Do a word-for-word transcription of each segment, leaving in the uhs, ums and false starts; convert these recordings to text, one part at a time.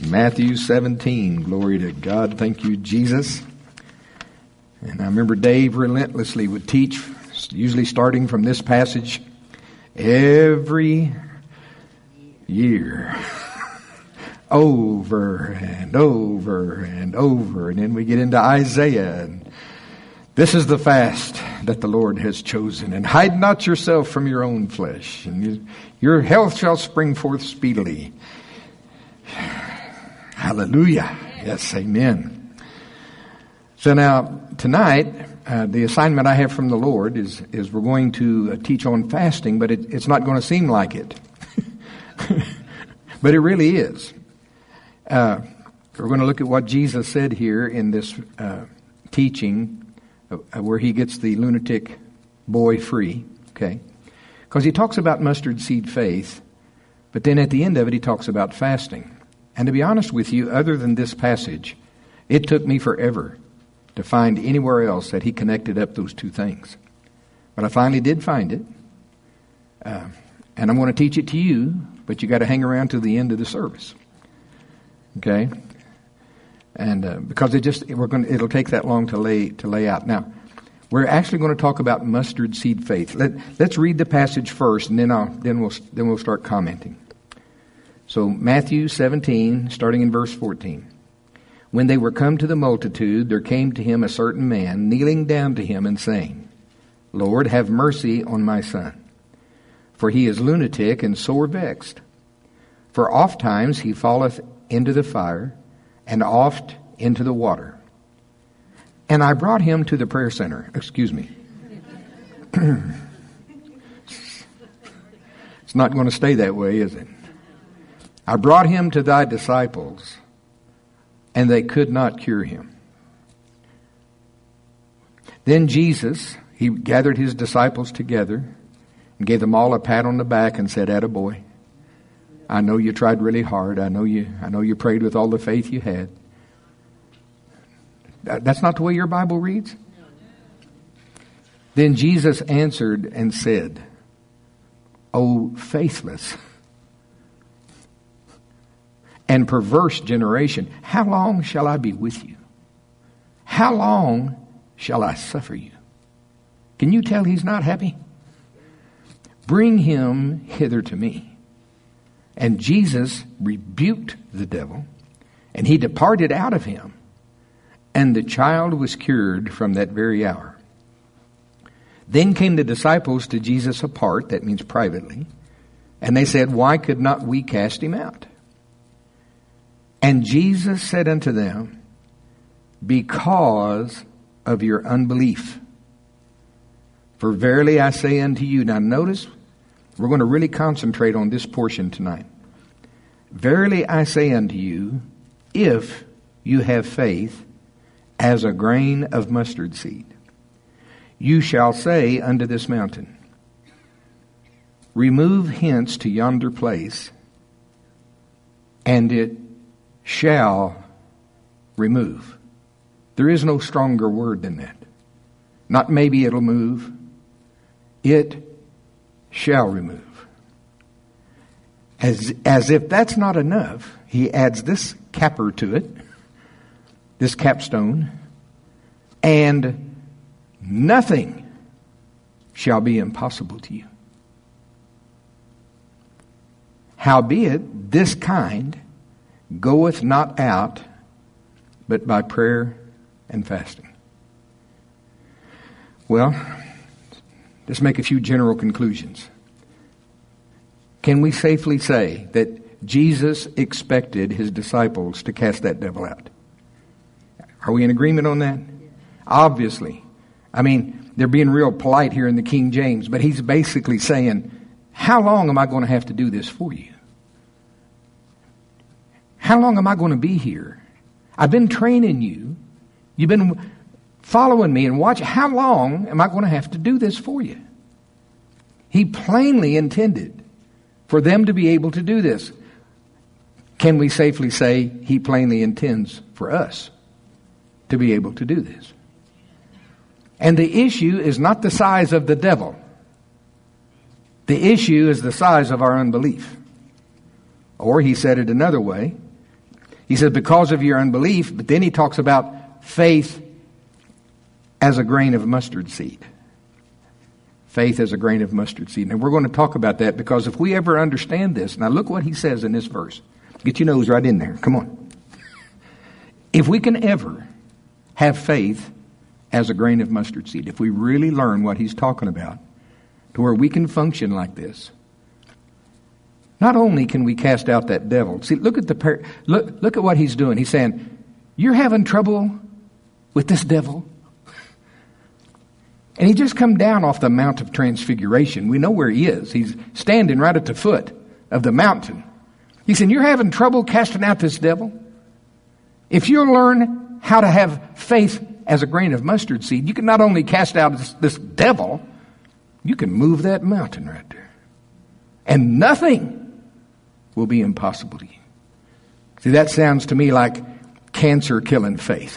Matthew seventeen. Glory to God. Thank you, Jesus. And I remember Dave relentlessly would teach, usually starting from this passage, every year. Over and over and over. And then we get into Isaiah. And this is the fast that the Lord has chosen. And hide not yourself from your own flesh. And you, your health shall spring forth speedily. Hallelujah. Yes, amen. So now, tonight, uh, the assignment I have from the Lord is, is we're going to uh, teach on fasting, but it, it's not going to seem like it. But it really is. Uh, we're going to look at what Jesus said here in this uh, teaching uh, where he gets the lunatic boy free, okay? Because he talks about mustard seed faith, but then at the end of it he talks about fasting. And to be honest with you, other than this passage, it took me forever to find anywhere else that he connected up those two things. But I finally did find it. Uh, and I'm going to teach it to you, but you got to hang around to the end of the service. Okay? And uh, because it just we're going to, it'll take that long to lay to lay out. Now, we're actually going to talk about mustard seed faith. Let, let's read the passage first, and then I'll then we'll then we'll start commenting. So Matthew seventeen, starting in verse fourteen. When they were come to the multitude, there came to him a certain man, kneeling down to him and saying, Lord, have mercy on my son, for he is lunatic and sore vexed. For oft times he falleth into the fire, and oft into the water. And I brought him to the prayer center. Excuse me. It's not going to stay that way, is it? I brought him to thy disciples, and they could not cure him. Then Jesus, he gathered his disciples together and gave them all a pat on the back and said, Attaboy. I know you tried really hard. I know you I know you prayed with all the faith you had. That's not the way your Bible reads? Then Jesus answered and said, O faithless and perverse generation, how long shall I be with you? How long shall I suffer you? Can you tell he's not happy? Bring him hither to me. And Jesus rebuked the devil, and he departed out of him, and the child was cured from that very hour. Then came the disciples to Jesus apart, that means privately, and they said, Why could not we cast him out? And Jesus said unto them, Because of your unbelief. For verily I say unto you, now notice, we're going to really concentrate on this portion tonight. Verily I say unto you, if you have faith as a grain of mustard seed, you shall say unto this mountain, Remove hence to yonder place, and it shall remove. There is no stronger word than that. Not maybe it'll move. It shall remove. As, as if that's not enough, he adds this capper to it, this capstone, and nothing shall be impossible to you. Howbeit, this kind goeth not out but by prayer and fasting. Well, let's make a few general conclusions. Can we safely say that Jesus expected his disciples to cast that devil out? Are we in agreement on that? Obviously. I mean, they're being real polite here in the King James, but he's basically saying, how long am I going to have to do this for you? How long am I going to be here? I've been training you. You've been following me and watching. How long am I going to have to do this for you? He plainly intended for them to be able to do this. Can we safely say he plainly intends for us to be able to do this? And the issue is not the size of the devil. The issue is the size of our unbelief. Or he said it another way, He says, because of your unbelief, but then he talks about faith as a grain of mustard seed. Faith as a grain of mustard seed. And we're going to talk about that, because if we ever understand this, now look what he says in this verse. Get your nose right in there. Come on. If we can ever have faith as a grain of mustard seed, if we really learn what he's talking about, to where we can function like this, not only can we cast out that devil. See, look at the par- look look at what he's doing. He's saying, you're having trouble with this devil? And he just come down off the Mount of Transfiguration. We know where he is. He's standing right at the foot of the mountain. He said, you're having trouble casting out this devil? If you learn how to have faith as a grain of mustard seed, you can not only cast out this, this devil, you can move that mountain right there. And nothing will be impossible to you. See, that sounds to me like cancer-killing faith.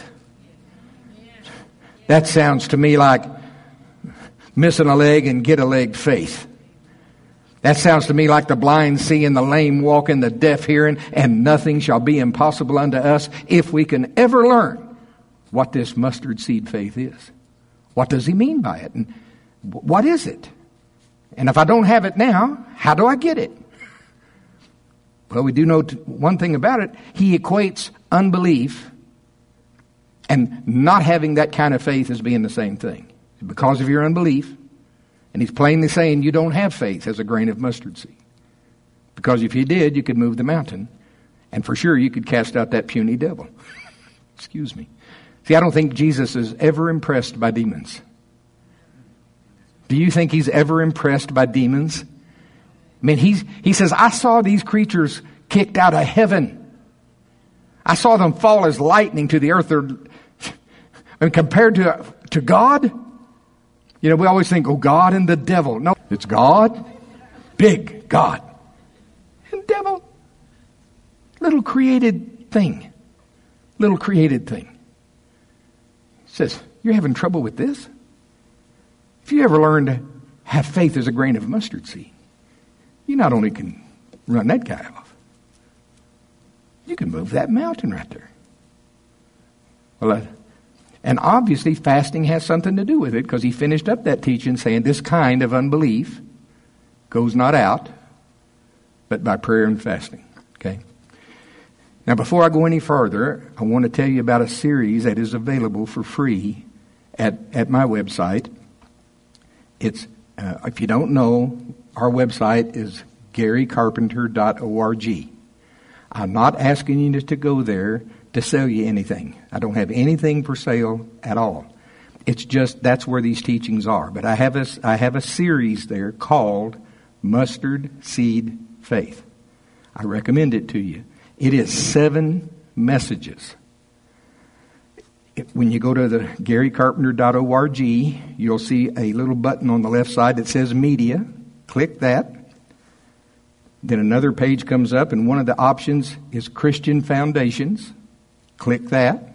That sounds to me like missing a leg and get a leg faith. That sounds to me like the blind seeing, the lame walking, the deaf hearing, and nothing shall be impossible unto us if we can ever learn what this mustard seed faith is. What does he mean by it? And what is it? And if I don't have it now, how do I get it? Well, we do know t- one thing about it. He equates unbelief and not having that kind of faith as being the same thing. Because of your unbelief. And he's plainly saying you don't have faith as a grain of mustard seed. Because if you did, you could move the mountain. And for sure, you could cast out that puny devil. Excuse me. See, I don't think Jesus is ever impressed by demons. Do you think he's ever impressed by demons? I mean, he's, he says, I saw these creatures kicked out of heaven. I saw them fall as lightning to the earth. They're, and compared to, to God, you know, we always think, oh, God and the devil. No, it's God, big God, and devil, little created thing, little created thing. He says, you're having trouble with this? If you ever learn to have faith as a grain of mustard seed, you not only can run that guy off, you can move that mountain right there. Well, uh, and obviously fasting has something to do with it, because he finished up that teaching saying this kind of unbelief goes not out, but by prayer and fasting. Okay. Now, before I go any further, I want to tell you about a series that is available for free at, at my website. It's, uh, if you don't know, our website is gary carpenter dot org. I'm not asking you to go there to sell you anything. I don't have anything for sale at all. It's just that's where these teachings are. But I have a, I have a series there called Mustard Seed Faith. I recommend it to you. It is seven messages. When you go to the gary carpenter dot org, you'll see a little button on the left side that says Media. Click that. Then another page comes up, and one of the options is Christian Foundations. Click that.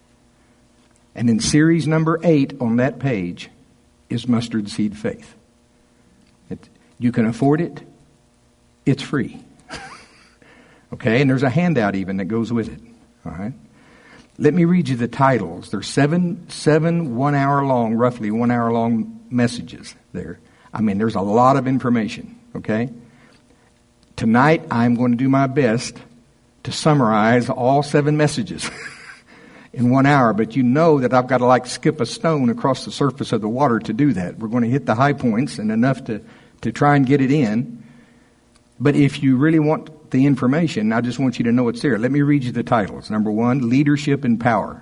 And in series number eight on that page is Mustard Seed Faith. It, you can afford it. It's free. Okay, and there's a handout even that goes with it. All right. Let me read you the titles. There's seven, seven one-hour long, roughly one-hour long messages there. I mean, there's a lot of information, okay? Tonight, I'm going to do my best to summarize all seven messages in one hour, but you know that I've got to like skip a stone across the surface of the water to do that. We're going to hit the high points and enough to, to try and get it in. But if you really want the information, I just want you to know it's there. Let me read you the titles. Number one, Leadership and Power.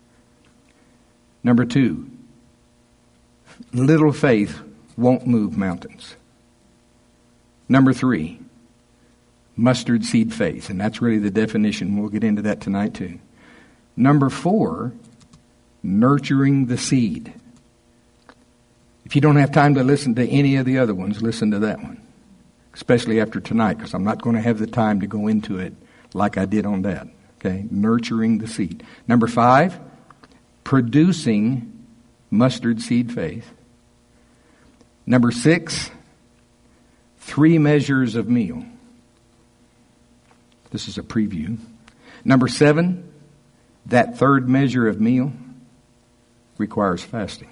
Number two, Little Faith Won't Move Mountains. Number three, Mustard Seed Faith. And that's really the definition. We'll get into that tonight too. Number four, Nurturing the Seed. If you don't have time to listen to any of the other ones, listen to that one. Especially after tonight, because I'm not going to have the time to go into it like I did on that. Okay, Nurturing the Seed. Number five, Producing Mustard Seed Faith. Number six, Three Measures of Meal. This is a preview. Number seven, that third measure of meal requires fasting.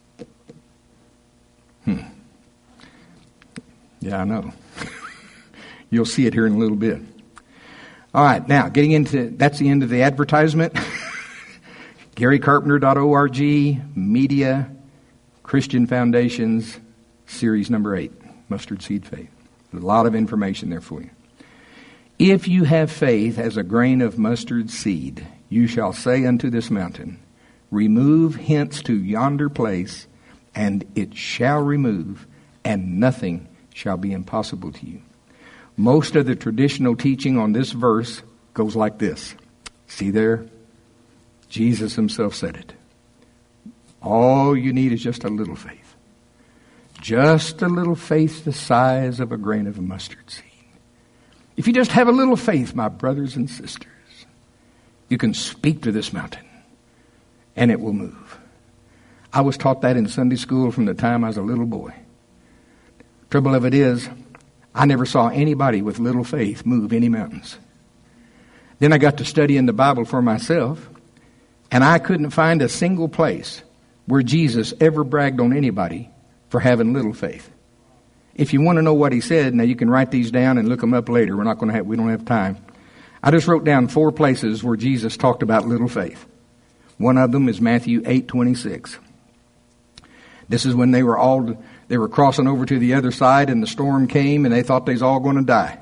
Hmm. Yeah, I know. You'll see it here in a little bit. All right, now getting into, that's the end of the advertisement. Gary Carpenter dot org, media, Christian Foundations, series number eight, Mustard Seed Faith. A lot of information there for you. If you have faith as a grain of mustard seed, you shall say unto this mountain, remove hence to yonder place, and it shall remove, and nothing shall be impossible to you. Most of the traditional teaching on this verse goes like this. See there? Jesus himself said it. All you need is just a little faith. Just a little faith the size of a grain of a mustard seed. If you just have a little faith, my brothers and sisters, you can speak to this mountain and it will move. I was taught that in Sunday school from the time I was a little boy. Trouble of it is, I never saw anybody with little faith move any mountains. Then I got to studying the Bible for myself, and I couldn't find a single place where Jesus ever bragged on anybody for having little faith. If you want to know what he said, now you can write these down and look them up later. We're not going to have, we don't have time. I just wrote down four places where Jesus talked about little faith. One of them is Matthew eight twenty-six. This is when they were all, they were crossing over to the other side and the storm came and they thought they was all going to die.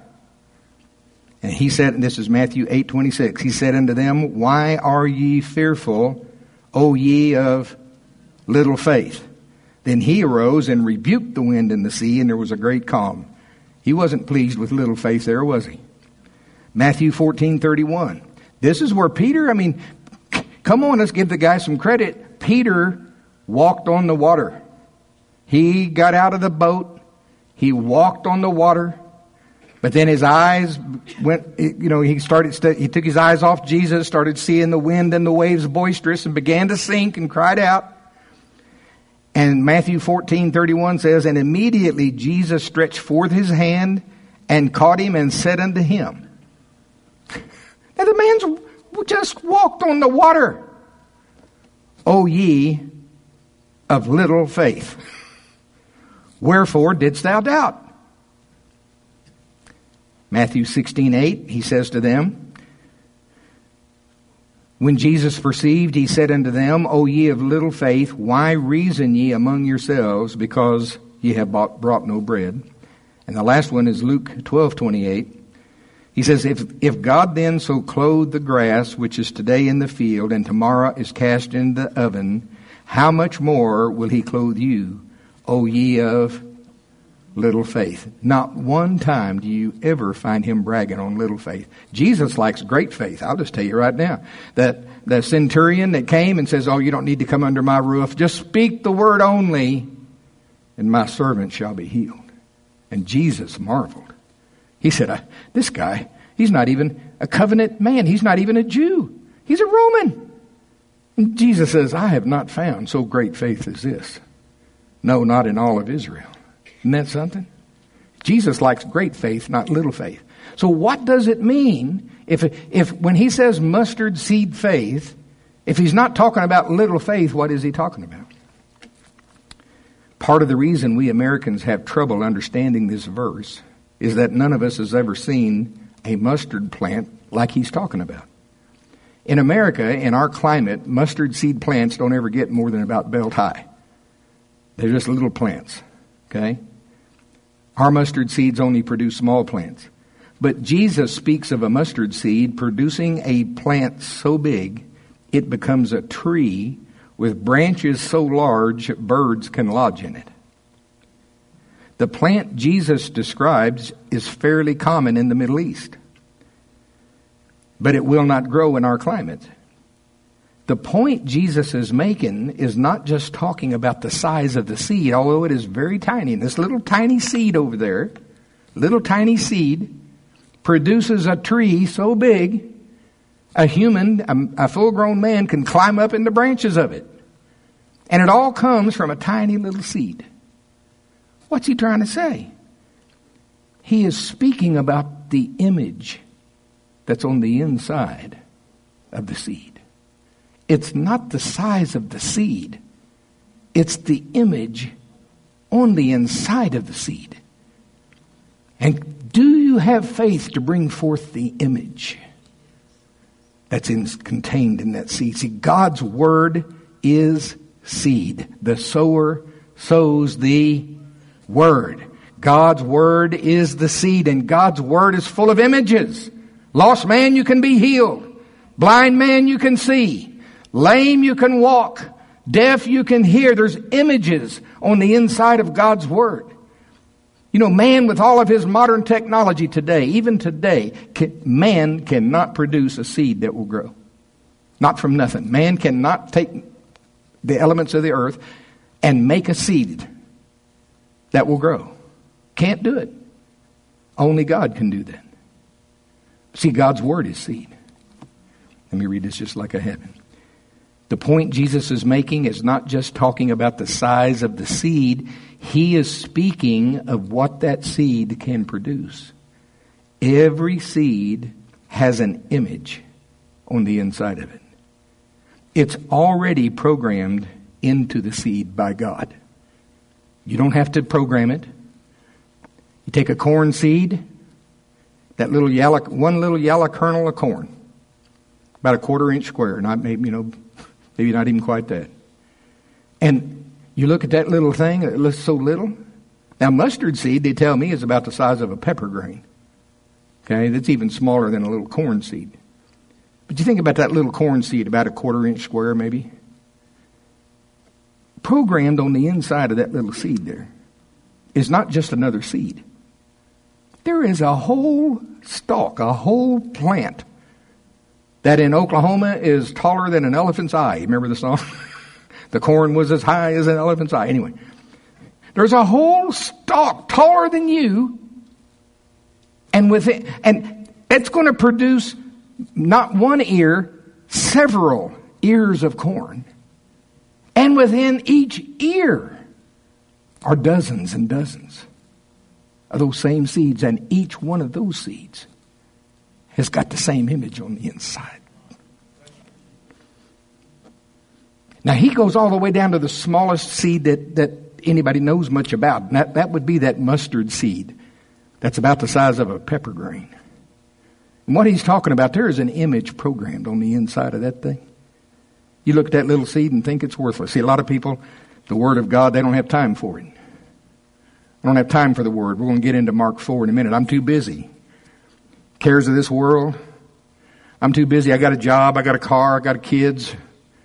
And he said, and this is Matthew eight twenty-six, he said unto them, why are ye fearful, O ye of little faith? Then he arose and rebuked the wind and the sea, and there was a great calm. He wasn't pleased with little faith there, was he? Matthew fourteen thirty-one. This is where Peter, I mean, come on, let's give the guy some credit. Peter walked on the water. He got out of the boat. He walked on the water. But then his eyes went, you know, he started, he took his eyes off Jesus, started seeing the wind and the waves boisterous and began to sink and cried out. And Matthew fourteen thirty-one says, and immediately Jesus stretched forth his hand and caught him and said unto him. Now the man's just walked on the water. O ye of little faith, wherefore didst thou doubt? Matthew sixteen eight, he says to them, when Jesus perceived, he said unto them, O ye of little faith, why reason ye among yourselves, because ye have bought, brought no bread? And the last one is Luke twelve twenty-eight. He says, if, if God then so clothe the grass, which is today in the field, and tomorrow is cast in the oven, how much more will he clothe you, O ye of little faith? Not one time do you ever find him bragging on little faith. Jesus likes great faith. I'll just tell you right now that the centurion that came and says, oh, you don't need to come under my roof. Just speak the word only and my servant shall be healed. And Jesus marveled. He said, I, this guy, he's not even a covenant man. He's not even a Jew. He's a Roman. And Jesus says, I have not found so great faith as this. No, not in all of Israel. Isn't that something? Jesus likes great faith, not little faith. So what does it mean if, if when he says mustard seed faith, if he's not talking about little faith, what is he talking about? Part of the reason we Americans have trouble understanding this verse is that none of us has ever seen a mustard plant like he's talking about. In America, in our climate, mustard seed plants don't ever get more than about belt high. They're just little plants, okay? Our mustard seeds only produce small plants. But Jesus speaks of a mustard seed producing a plant so big, it becomes a tree with branches so large, birds can lodge in it. The plant Jesus describes is fairly common in the Middle East, but it will not grow in our climate. The point Jesus is making is not just talking about the size of the seed, although it is very tiny. This little tiny seed over there, little tiny seed, produces a tree so big, a human, a, a full-grown man can climb up in the branches of it. And it all comes from a tiny little seed. What's he trying to say? He is speaking about the image that's on the inside of the seed. It's not the size of the seed. It's the image on the inside of the seed. And do you have faith to bring forth the image that's in, contained in that seed? See, God's word is seed. The sower sows the word. God's word is the seed, and God's word is full of images. Lost man, you can be healed. Blind man, you can see. Lame, you can walk. Deaf, you can hear. There's images on the inside of God's word. You know, man, with all of his modern technology today, even today, can, man cannot produce a seed that will grow. Not from nothing. Man cannot take the elements of the earth and make a seed that will grow. Can't do it. Only God can do that. See, God's word is seed. Let me read this just like I have it. The point Jesus is making is not just talking about the size of the seed. He is speaking of what that seed can produce. Every seed has an image on the inside of it. It's already programmed into the seed by God. You don't have to program it. You take a corn seed, that little yellow, one little yellow kernel of corn, about a quarter inch square, not maybe, you know, maybe not even quite that. And you look at that little thing, it looks so little. Now, mustard seed, they tell me, is about the size of a pepper grain. Okay, that's even smaller than a little corn seed. But you think about that little corn seed, about a quarter inch square maybe. Programmed on the inside of that little seed there is not just another seed. There is a whole stalk, a whole plant that in Oklahoma is taller than an elephant's eye. Remember the song? The corn was as high as an elephant's eye. Anyway, there's a whole stalk taller than you, and with it, and it's going to produce not one ear, several ears of corn. And within each ear are dozens and dozens of those same seeds, and each one of those seeds has got the same image on the inside. Now, he goes all the way down to the smallest seed that, that anybody knows much about. And that, that would be that mustard seed. That's about the size of a pepper grain. And what he's talking about there is an image programmed on the inside of that thing. You look at that little seed and think it's worthless. See, a lot of people, the Word of God, they don't have time for it. I don't have time for the Word. We're going to get into Mark four in a minute. I'm too busy. Cares of this world. I'm too busy. I got a job. I got a car. I got kids.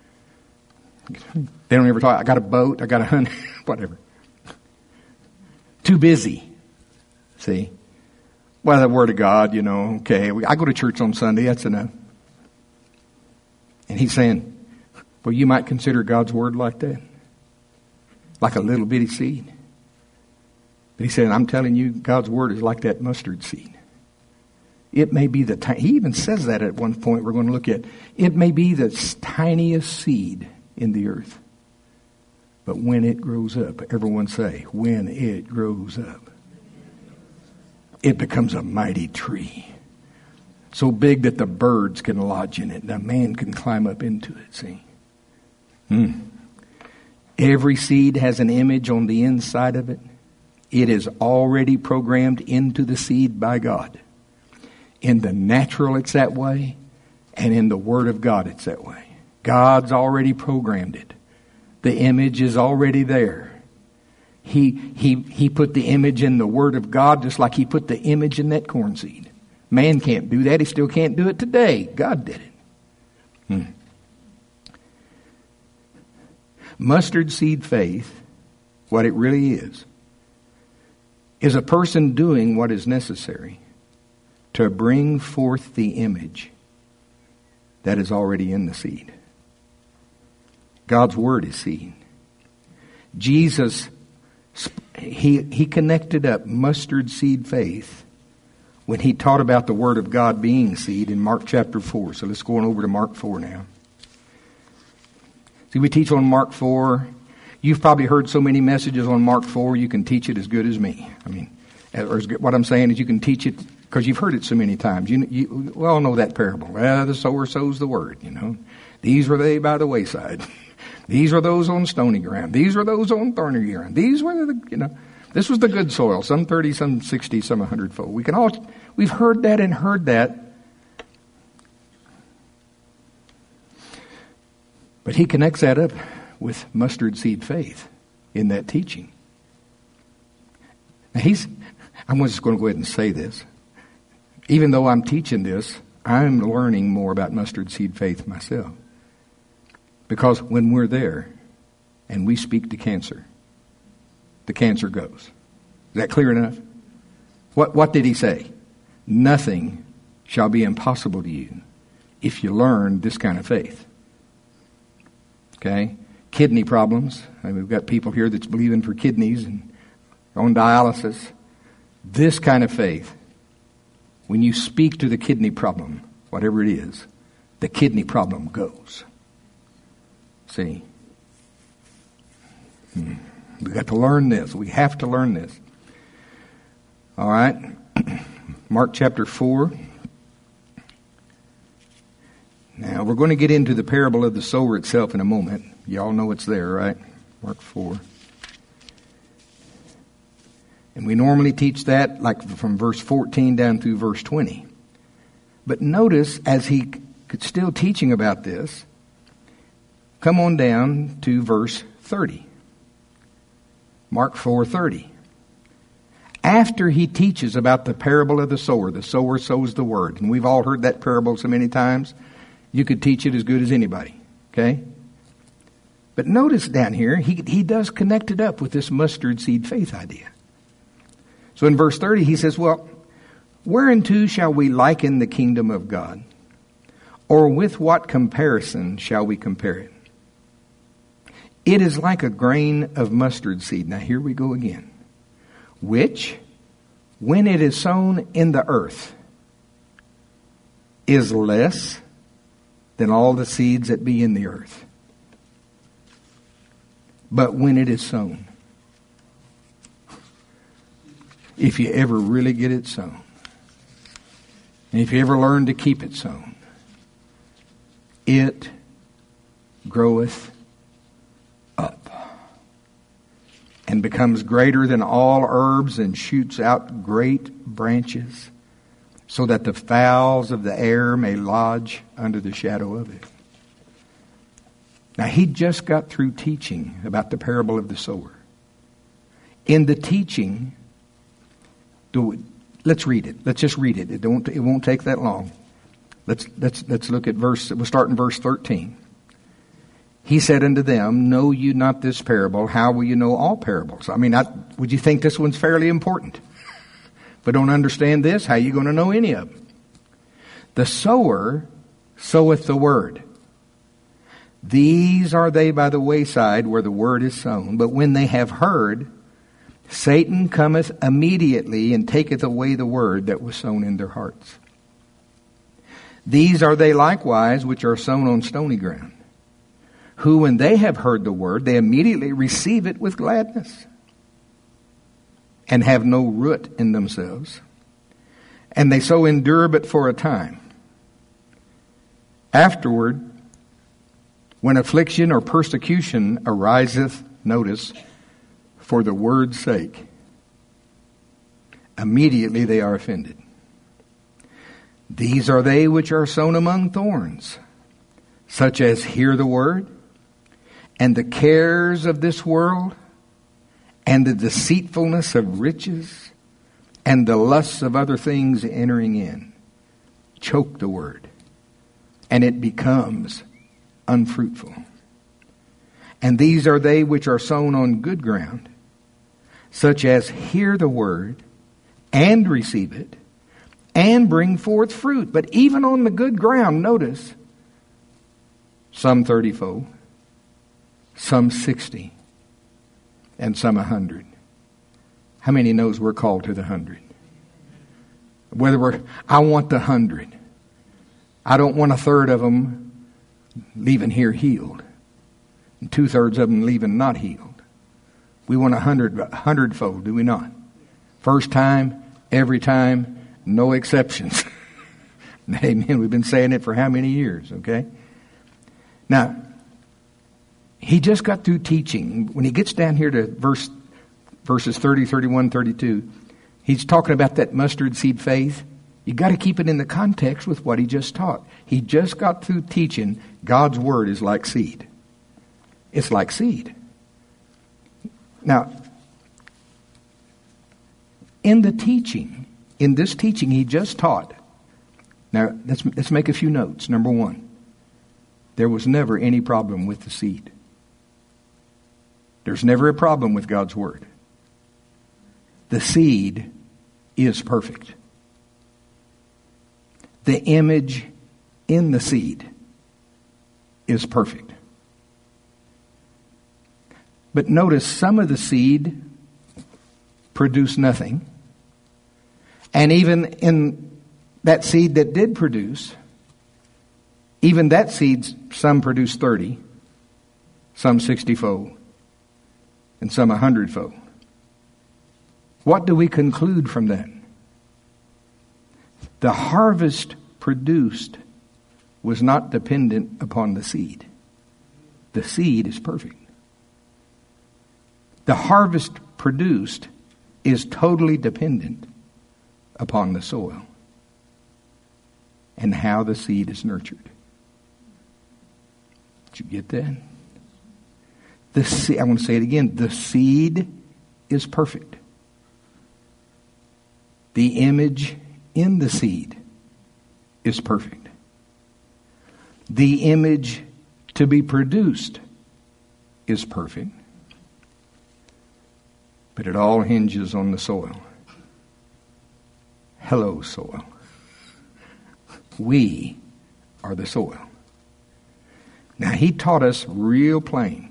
They don't ever talk. I got a boat. I got a hunt. Whatever. Too busy. See? Well, the Word of God, you know, okay. I go to church on Sunday. That's enough. And he's saying, well, you might consider God's Word like that. Like a little bitty seed. But he said, I'm telling you, God's Word is like that mustard seed. It may be the tiny, he even says that at one point we're going to look at. It may be the tiniest seed in the earth. But when it grows up, everyone say, when it grows up, it becomes a mighty tree. So big that the birds can lodge in it. And a man can climb up into it, see. Hmm. Every seed has an image on the inside of it. It is already programmed into the seed by God. In the natural, it's that way. And in the Word of God, it's that way. God's already programmed it. The image is already there. He, he, he put the image in the Word of God just like He put the image in that corn seed. Man can't do that. He still can't do it today. God did it. Hmm. Mustard seed faith, what it really is, is a person doing what is necessary to bring forth the image that is already in the seed. God's Word is seed. Jesus, he, he connected up mustard seed faith when he taught about the Word of God being seed in Mark chapter four. So let's go on over to Mark four now. See, we teach on Mark four. You've probably heard so many messages on Mark four, you can teach it as good as me. I mean, or as good, what I'm saying is you can teach it Because you've heard it so many times. You, you we all know that parable. Well, the sower sows the word, you know. These were they by the wayside. These were those on stony ground. These were those on thorny ground. These were the, you know, this was the good soil. Some thirty, some sixty, some a hundredfold. We can all, we've heard that and heard that. But he connects that up with mustard seed faith in that teaching. Now he's, I'm just going to go ahead and say this. Even though I'm teaching this, I'm learning more about mustard seed faith myself. Because when we're there and we speak to cancer, the cancer goes. Is that clear enough? What, what did he say? Nothing shall be impossible to you if you learn this kind of faith. Okay? Kidney problems. I mean, we've got people here that's believing for kidneys and on dialysis. This kind of faith, when you speak to the kidney problem, whatever it is, the kidney problem goes. See? Hmm. We've got to learn this. We have to learn this. All right. Mark chapter four. Now, we're going to get into the parable of the sower itself in a moment. Y'all know it's there, right? Mark four. And we normally teach that like from verse fourteen down through verse twenty. But notice, as he still teaching about this, come on down to verse thirty. Mark four thirty. After he teaches about the parable of the sower, the sower sows the word. And we've all heard that parable so many times. You could teach it as good as anybody. Okay? But notice down here, he, he does connect it up with this mustard seed faith idea. So in verse thirty, he says, well, whereunto shall we liken the kingdom of God? Or with what comparison shall we compare it? It is like a grain of mustard seed. Now here we go again. Which, when it is sown in the earth, is less than all the seeds that be in the earth. But when it is sown, if you ever really get it sown, and if you ever learn to keep it sown, it groweth up and becomes greater than all herbs and shoots out great branches, so that the fowls of the air may lodge under the shadow of it. Now, he just got through teaching about the parable of the sower. In the teaching, do, let's read it. Let's just read it. It won't, it won't take that long. Let's, let's, let's look at verse, we'll start in verse thirteen. He said unto them, know you not this parable? How will you know all parables? I mean, I, would you think this one's fairly important? If I don't understand this, how are you going to know any of them? The sower soweth the word. These are they by the wayside where the word is sown. But when they have heard, Satan cometh immediately and taketh away the word that was sown in their hearts. These are they likewise which are sown on stony ground, who when they have heard the word, they immediately receive it with gladness, and have no root in themselves, and they so endure but for a time. Afterward, when affliction or persecution ariseth, notice, for the word's sake, immediately they are offended. These are they which are sown among thorns, such as hear the word, and the cares of this world, and the deceitfulness of riches, and the lusts of other things entering in, choke the word, and it becomes unfruitful. And these are they which are sown on good ground, such as hear the word, and receive it, and bring forth fruit. But even on the good ground, notice, some thirtyfold, some sixty, and some a hundred. How many knows we're called to the hundred? Whether we're, I want the hundred. I don't want a third of them leaving here healed, and two thirds of them leaving not healed. We want a hundred, a hundredfold, do we not? First time, every time, No exceptions. Amen. We've been saying it for how many years, okay? Now, he just got through teaching. When he gets down here to verse verses thirty, thirty-one, thirty-two, he's talking about that mustard seed faith. You got to keep it in the context with what he just taught. He just got through teaching God's word is like seed. It's like seed. Now, in the teaching, in this teaching he just taught, now let's, let's make a few notes. Number one, there was never any problem with the seed. There's never a problem with God's word. The seed is perfect. The image in the seed is perfect. But notice some of the seed produced nothing. And even in that seed that did produce, even that seed, some produced thirty, some sixty-fold, and some a hundredfold. What do we conclude from that? The harvest produced was not dependent upon the seed. The seed is perfect. The harvest produced is totally dependent upon the soil and how the seed is nurtured. Did you get that? The se- I want to say it again. The seed is perfect. The image in the seed is perfect. The image to be produced is perfect. But it all hinges on the soil. Hello, soil. We are the soil. Now, he taught us real plain.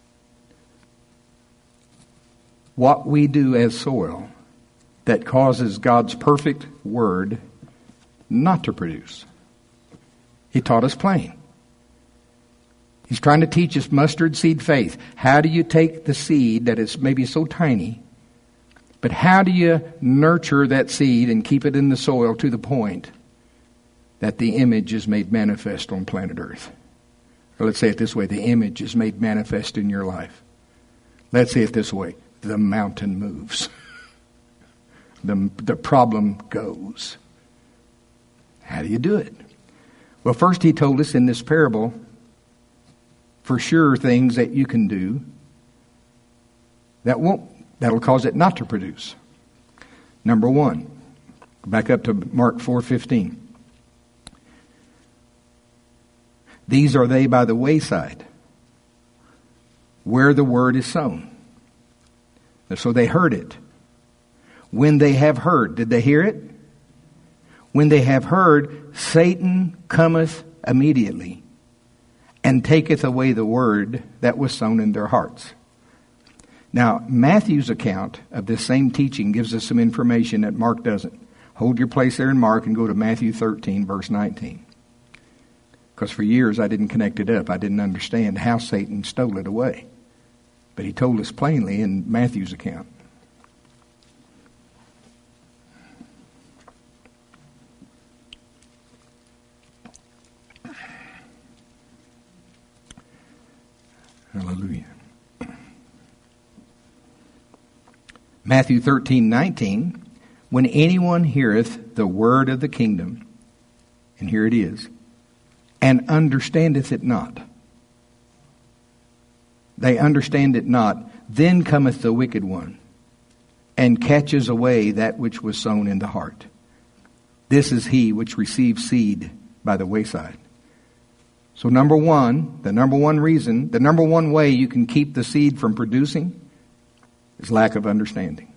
What we do as soil that causes God's perfect word not to produce. He taught us plain. He's trying to teach us mustard seed faith. How do you take the seed that is maybe so tiny, but how do you nurture that seed and keep it in the soil to the point that the image is made manifest on planet Earth? Or let's say it this way, the image is made manifest in your life. Let's say it this way, the mountain moves. The, the problem goes. How do you do it? Well, first he told us in this parable, for sure, things that you can do that won't, that'll cause it not to produce. Number one, back up to Mark four fifteen. These are they by the wayside, where the word is sown. So they heard it. When they have heard, did they hear it? When they have heard, Satan cometh immediately and taketh away the word that was sown in their hearts. Now, Matthew's account of this same teaching gives us some information that Mark doesn't. Hold your place there in Mark and go to Matthew thirteen, verse nineteen. Because for years I didn't connect it up. I didn't understand how Satan stole it away. But he told us plainly in Matthew's account. Hallelujah. Matthew thirteen nineteen. When anyone heareth the word of the kingdom, and here it is, and understandeth it not. They understand it not. Then cometh the wicked one, and catches away that which was sown in the heart. This is he which receives seed by the wayside. So number one, the number one reason, the number one way you can keep the seed from producing is lack of understanding.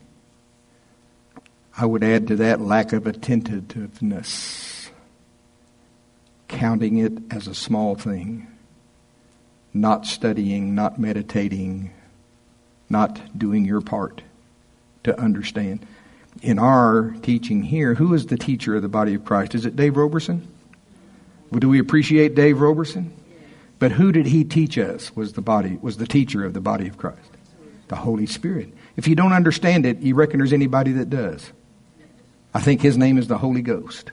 I would add to that lack of attentiveness. Counting it as a small thing. Not studying, not meditating, not doing your part to understand. In our teaching here, who is the teacher of the body of Christ? Is it Dave Roberson? Do we appreciate Dave Roberson? But who did he teach us was the body, was the teacher of the body of Christ? The Holy Spirit. If you don't understand it, you reckon there's anybody that does? I think his name is the Holy Ghost.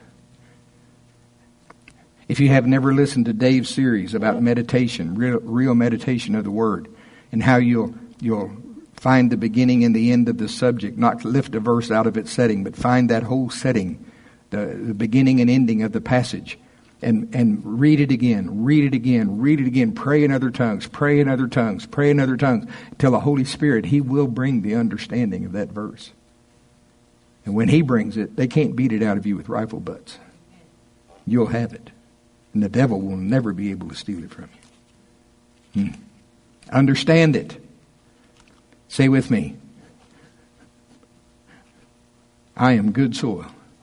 If you have never listened to Dave's series about meditation, real, real meditation of the Word, and how you'll you'll find the beginning and the end of the subject, not lift a verse out of its setting, but find that whole setting, the, the beginning and ending of the passage, and, and read it again, read it again, read it again, pray in other tongues, pray in other tongues, pray in other tongues, till the Holy Spirit, He will bring the understanding of that verse. And when He brings it, they can't beat it out of you with rifle butts. You'll have it. And the devil will never be able to steal it from you. Hmm. Understand it. Say with me, I am good soil.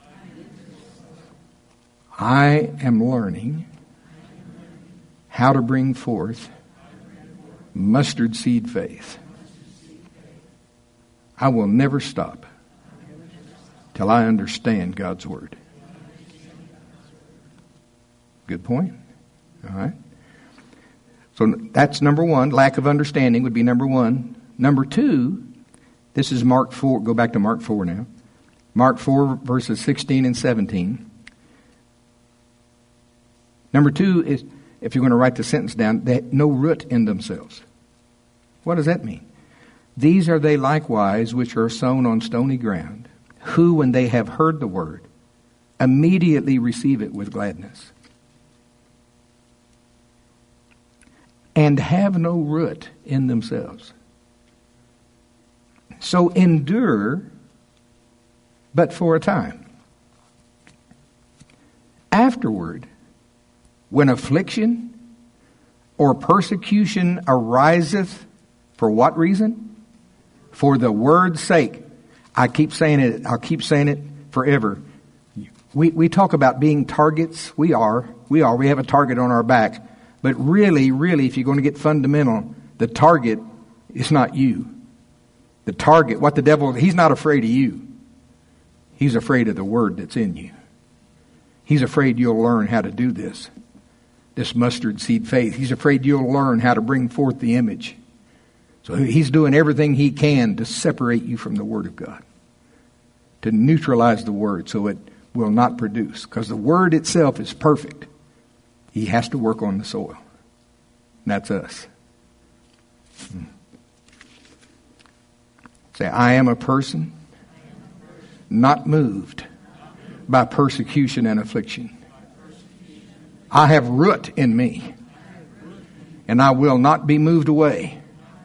I am learning how to bring forth mustard seed faith. I will never stop till I understand God's Word. Good point. All right. So that's number one. Lack of understanding would be number one. Number two, this is Mark four. Go back to Mark four now. Mark four, verses sixteen and seventeen. Number two is, if you're going to write the sentence down, they had no root in themselves. What does that mean? These are they likewise which are sown on stony ground, who, when they have heard the word, immediately receive it with gladness, and have no root in themselves. So endure, but for a time. Afterward, when affliction or persecution ariseth, for what reason? For the word's sake. I keep saying it, I'll keep saying it forever. We, we talk about being targets. We are. We are. We have a target on our back. But really, really, if you're going to get fundamental, the target is not you. The target, what the devil, he's not afraid of you. He's afraid of the word that's in you. He's afraid you'll learn how to do this. This mustard seed faith. He's afraid you'll learn how to bring forth the image. So he's doing everything he can to separate you from the Word of God. To neutralize the Word so it will not produce. Because the Word itself is perfect. He has to work on the soil. And that's us. Hmm. Say, I am a person not moved by persecution and affliction. I have root in me, and I will not be moved away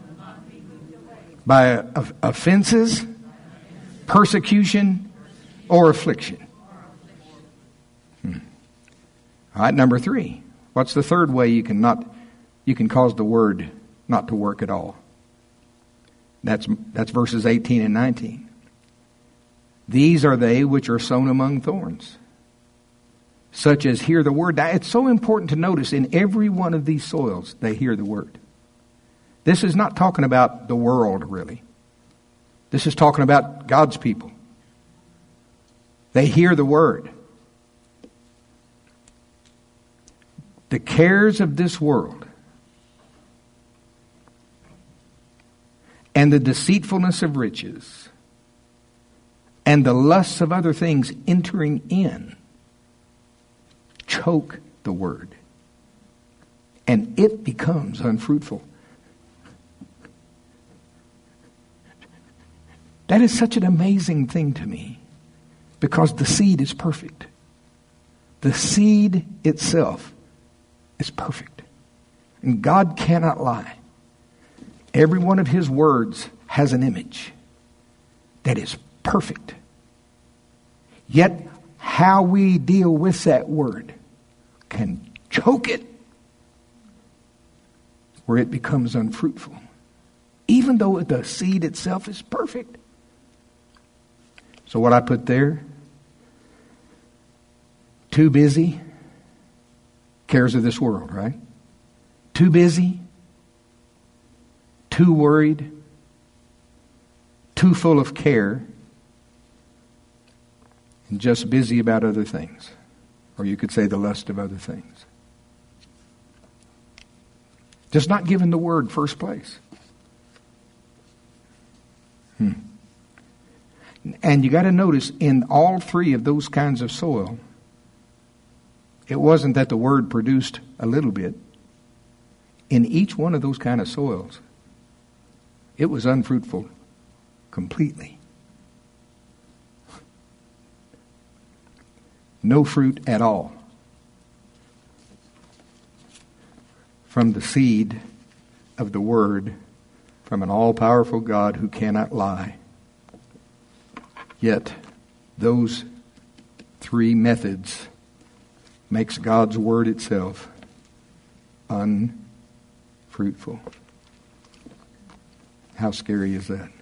by offenses, persecution, or affliction. Hmm. All right, number three. What's the third way you can not you can cause the word not to work at all? That's that's verses eighteen and nineteen. These are they which are sown among thorns, such as hear the word. It's so important to notice in every one of these soils, they hear the word. This is not talking about the world, really. This is talking about God's people. They hear the word. The cares of this world and the deceitfulness of riches and the lusts of other things entering in choke the word, and it becomes unfruitful. That is such an amazing thing to me, because the seed is perfect. The seed itself is perfect, and God cannot lie. Every one of His words has an image that is perfect. Yet how we deal with that word can choke it where it becomes unfruitful, even though the seed itself is perfect. So what I put there, too busy, cares of this world, right? Too busy, too worried, too full of care, and just busy about other things. Or you could say the lust of other things. Just not giving the word first place. Hmm. And you got to notice, in all three of those kinds of soil, it wasn't that the word produced a little bit. In each one of those kind of soils, it was unfruitful completely. No fruit at all from the seed of the word from an all-powerful God who cannot lie. Yet those three methods makes God's word itself unfruitful. How scary is that?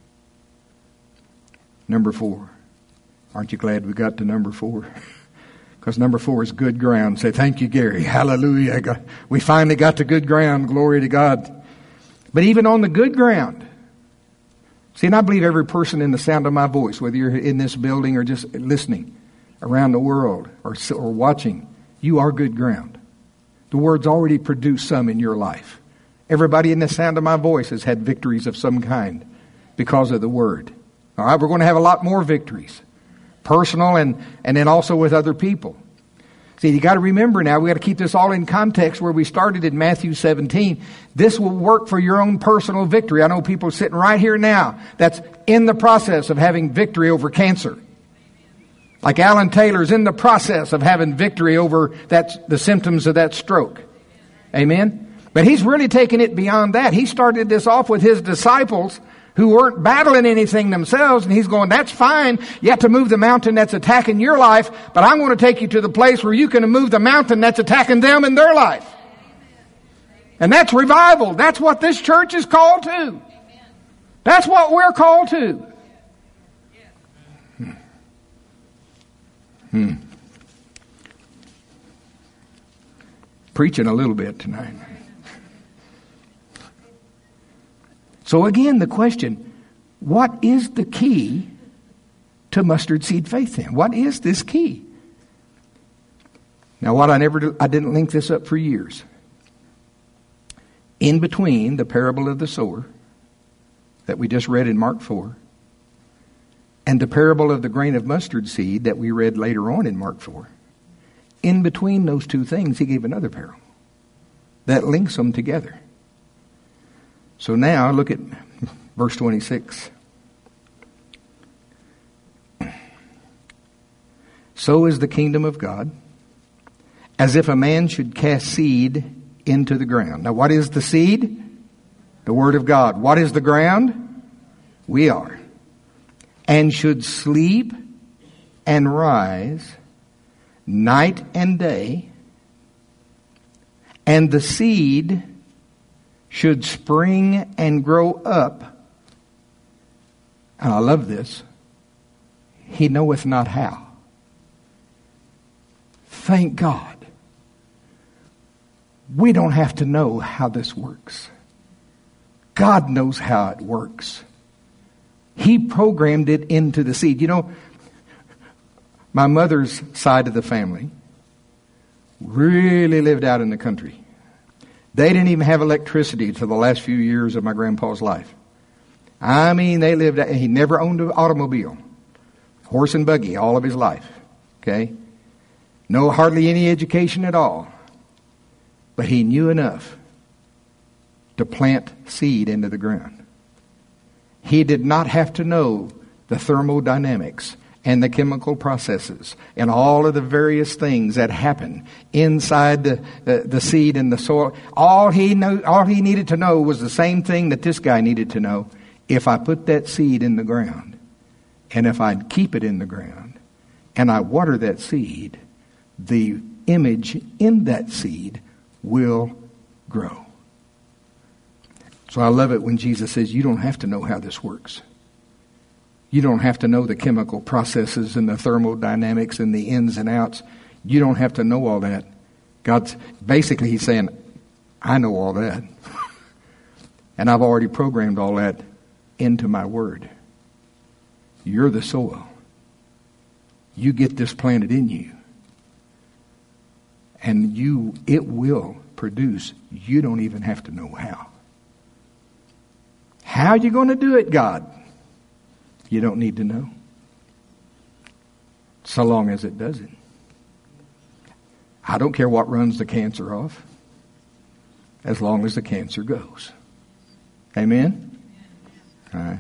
Number four. Aren't you glad we got to number four? Because number four is good ground. Say, thank you, Gary. Hallelujah. We finally got to good ground. Glory to God. But even on the good ground, see, and I believe every person in the sound of my voice, whether you're in this building or just listening around the world or, or watching, you are good ground. The Word's already produced some in your life. Everybody in the sound of my voice has had victories of some kind because of the Word. All right, we're going to have a lot more victories. Personal and, and then also with other people. See, you got to remember now, we got to keep this all in context where we started in Matthew seventeen. This will work for your own personal victory. I know people sitting right here now that's in the process of having victory over cancer. Like Alan Taylor's in the process of having victory over that, the symptoms of that stroke. Amen? But he's really taken it beyond that. He started this off with his disciples who weren't battling anything themselves, and he's going, that's fine. You have to move the mountain that's attacking your life, but I'm going to take you to the place where you can move the mountain that's attacking them in their life. And that's revival. That's what this church is called to. That's what we're called to. Hmm. Hmm. Preaching a little bit tonight. So again, the question, what is the key to mustard seed faith then? What is this key? Now what I never do, I didn't link this up for years. In between the parable of the sower that we just read in Mark four and the parable of the grain of mustard seed that we read later on in Mark four, in between those two things, he gave another parable that links them together. So now look at verse twenty-six. So is the kingdom of God, as if a man should cast seed into the ground. Now what is the seed? The word of God. What is the ground? We are. And should sleep and rise night and day, and the seed should spring and grow up. And I love this. He knoweth not how. Thank God. We don't have to know how this works. God knows how it works. He programmed it into the seed. You know, my mother's side of the family really lived out in the country. They didn't even have electricity till the last few years of my grandpa's life. I mean, they lived, he never owned an automobile. Horse and buggy all of his life. Okay? No, hardly any education at all. But he knew enough to plant seed into the ground. He did not have to know the thermodynamics and the chemical processes and all of the various things that happen inside the, the, the seed and the soil. All he know, all he needed to know was the same thing that this guy needed to know. If I put that seed in the ground, and if I keep it in the ground, and I water that seed, the image in that seed will grow. So I love it when Jesus says, you don't have to know how this works. You don't have to know the chemical processes and the thermodynamics and the ins and outs. You don't have to know all that. God's basically, he's saying, I know all that. And I've already programmed all that into my word. You're the soil. You get this planted in you. And you, it will produce. You don't even have to know how. How are you going to do it, God? You don't need to know. So long as it doesn't. I don't care what runs the cancer off, as long as the cancer goes. Amen? All right.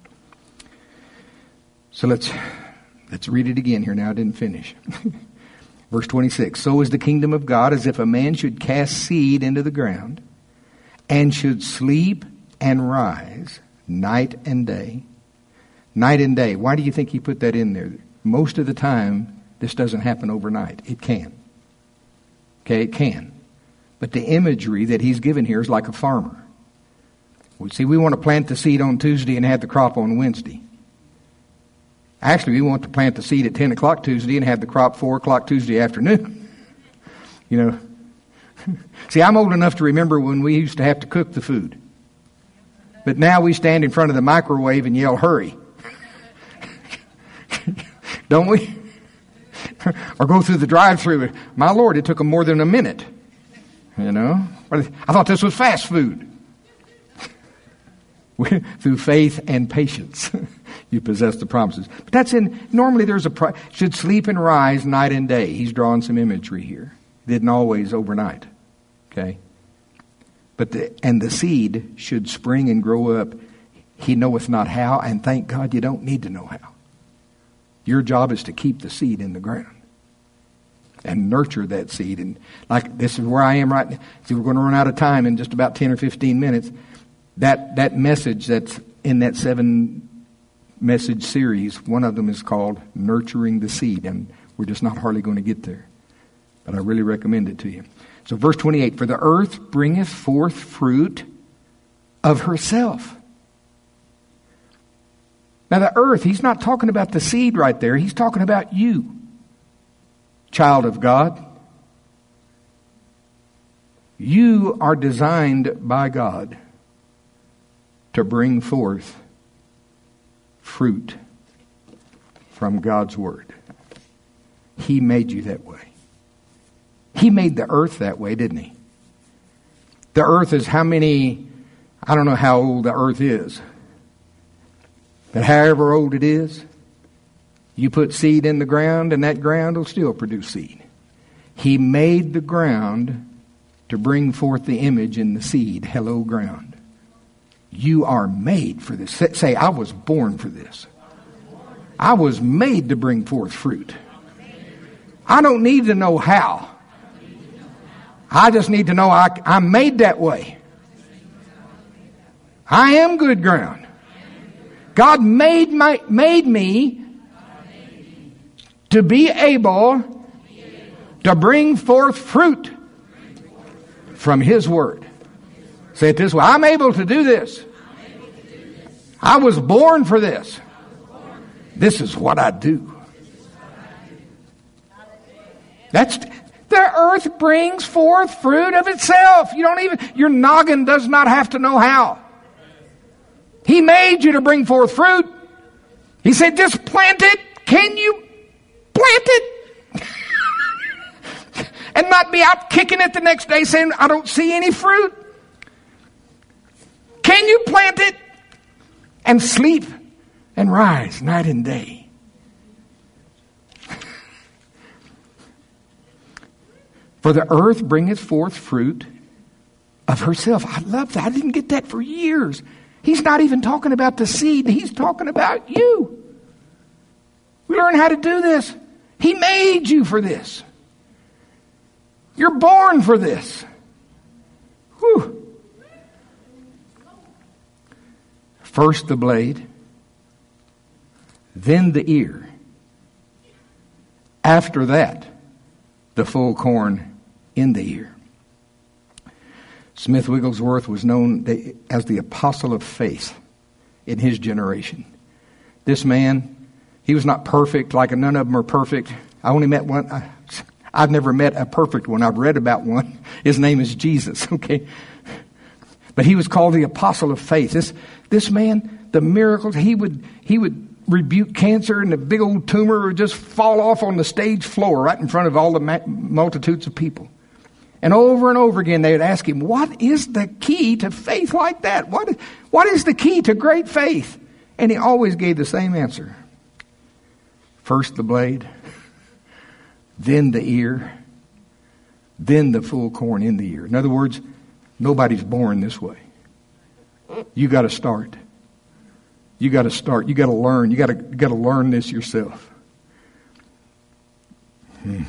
So let's let's read it again here now. I didn't finish. Verse twenty-six. So is the kingdom of God as if a man should cast seed into the ground and should sleep and rise night and day. Night and day. Why do you think he put that in there? Most of the time, this doesn't happen overnight. It can. Okay, it can. But the imagery that he's given here is like a farmer. Well, see, we want to plant the seed on Tuesday and have the crop on Wednesday. Actually, we want to plant the seed at ten o'clock Tuesday and have the crop four o'clock Tuesday afternoon. You know. See, I'm old enough to remember when we used to have to cook the food. But now we stand in front of the microwave and yell, hurry. Don't we? Or go through the drive-thru. My Lord, it took them more than a minute. You know? I thought this was fast food. Through faith and patience, you possess the promises. But that's in, normally there's a, pro, should sleep and rise night and day. He's drawing some imagery here. Didn't always overnight. Okay? But the, and the seed should spring and grow up. He knoweth not how, and thank God you don't need to know how. Your job is to keep the seed in the ground and nurture that seed. And like this is where I am right now. See, we're going to run out of time in just about ten or fifteen minutes. That that message that's in that seven message series, one of them is called Nurturing the Seed. And we're just not hardly going to get there. But I really recommend it to you. So verse twenty-eight, for the earth bringeth forth fruit of herself. Now the earth, he's not talking about the seed right there. He's talking about you, child of God. You are designed by God to bring forth fruit from God's Word. He made you that way. He made the earth that way, didn't he? The earth is how many, I don't know how old the earth is. But however old it is, you put seed in the ground and that ground will still produce seed. He made the ground to bring forth the image in the seed. Hello, ground. You are made for this. Say, I was born for this. I was made to bring forth fruit. I don't need to know how. I just need to know I, I'm made that way. I am good ground. God made my, made me to be able to bring forth fruit from His Word. Say it this way. I'm able to do this. I was born for this. This is what I do. That's the earth brings forth fruit of itself. You don't even, your noggin does not have to know how. He made you to bring forth fruit. He said, just plant it. Can you plant it? And not be out kicking it the next day saying, I don't see any fruit. Can you plant it and sleep and rise night and day? For the earth bringeth forth fruit of herself. I love that. I didn't get that for years. He's not even talking about the seed. He's talking about you. We learn how to do this. He made you for this. You're born for this. Whew. First the blade, then the ear. After that, the full corn in the ear. Smith Wigglesworth was known as the apostle of faith in his generation. This man, he was not perfect, like none of them are perfect. I only met one. I, I've never met a perfect one. I've read about one. His name is Jesus, okay? But he was called the apostle of faith. This this man, the miracles, he would he would rebuke cancer and the big old tumor would just fall off on the stage floor right in front of all the ma- multitudes of people. And over and over again, they would ask him, what is the key to faith like that? What, what is the key to great faith? And he always gave the same answer. First the blade, then the ear, then the full corn in the ear. In other words, nobody's born this way. You got to start. You got to start. You got to learn. You got to you got to learn this yourself. Hmm.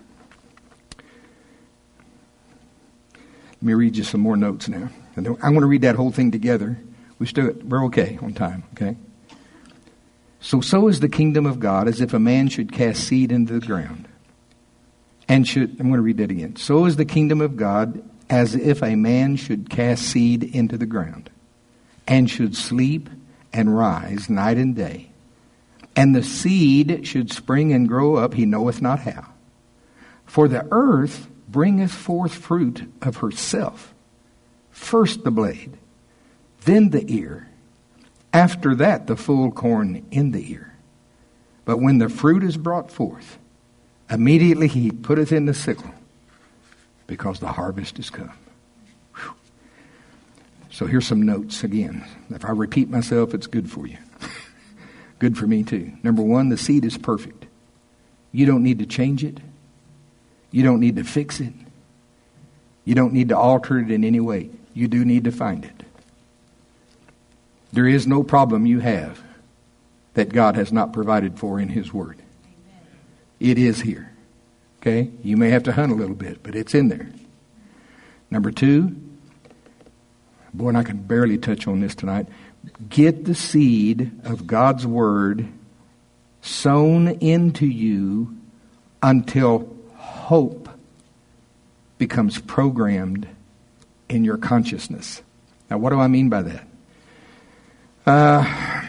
Let me read you some more notes now. I want to read that whole thing together. We still we're okay on time. Okay. So, so is the kingdom of God, as if a man should cast seed into the ground, and should. I'm going to read that again. So is the kingdom of God, as if a man should cast seed into the ground, and should sleep and rise night and day, and the seed should spring and grow up, he knoweth not how. For the earth bringeth forth fruit of herself, first the blade, then the ear, after that the full corn in the ear. But when the fruit is brought forth, immediately he putteth in the sickle, because the harvest is come. Whew. So here's some notes again. If I repeat myself, it's good for you. Good for me too. Number one, the seed is perfect. You don't need to change it. You don't need to fix it. You don't need to alter it in any way. You do need to find it. There is no problem you have that God has not provided for in His Word. It is here. Okay? You may have to hunt a little bit, but it's in there. Number two, boy, and I can barely touch on this tonight. Get the seed of God's Word sown into you until hope becomes programmed in your consciousness. Now, what do I mean by that? Uh,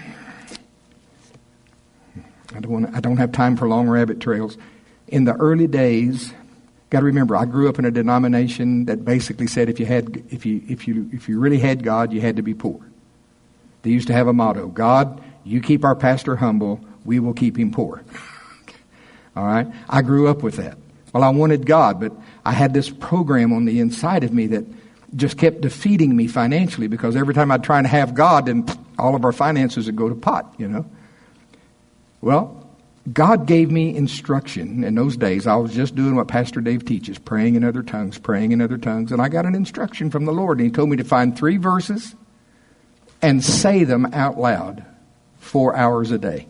I don't want. I don't have time for long rabbit trails. In the early days, got to remember, I grew up in a denomination that basically said if you had, if you, if you, if you really had God, you had to be poor. They used to have a motto: God, you keep our pastor humble, we will keep him poor. All right. I grew up with that. Well, I wanted God, but I had this program on the inside of me that just kept defeating me financially, because every time I'd try and have God, then all of our finances would go to pot, you know. Well, God gave me instruction. In those days, I was just doing what Pastor Dave teaches, praying in other tongues, praying in other tongues. And I got an instruction from the Lord, and He told me to find three verses and say them out loud four hours a day.